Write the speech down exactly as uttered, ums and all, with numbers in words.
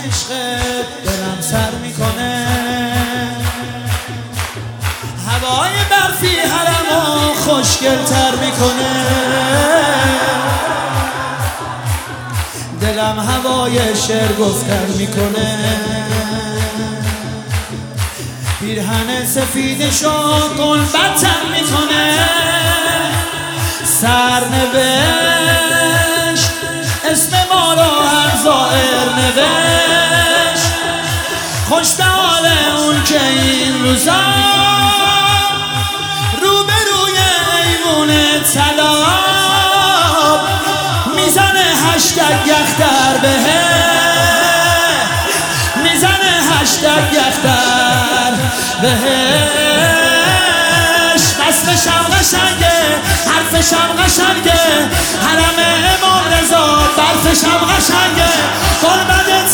عشقت دلم سر میکنه، هوای برفی حرمو خوشگل‌تر میکنه، دلم هوای شعر گفتن میکنه، پیرهن سفیدشو گلبتن میکنه، سرنوشت اسم ما رو هر زائر نوشت، خوش به حال اون که این روزا روبروی ایوون طلاب میزنه هشتگ یختر بهه، میزنه هشتگ یختر بهش. بسمشم قشنگه، حرفشم قشنگه، حرم امام رضا برفشم قشنگه، گلبد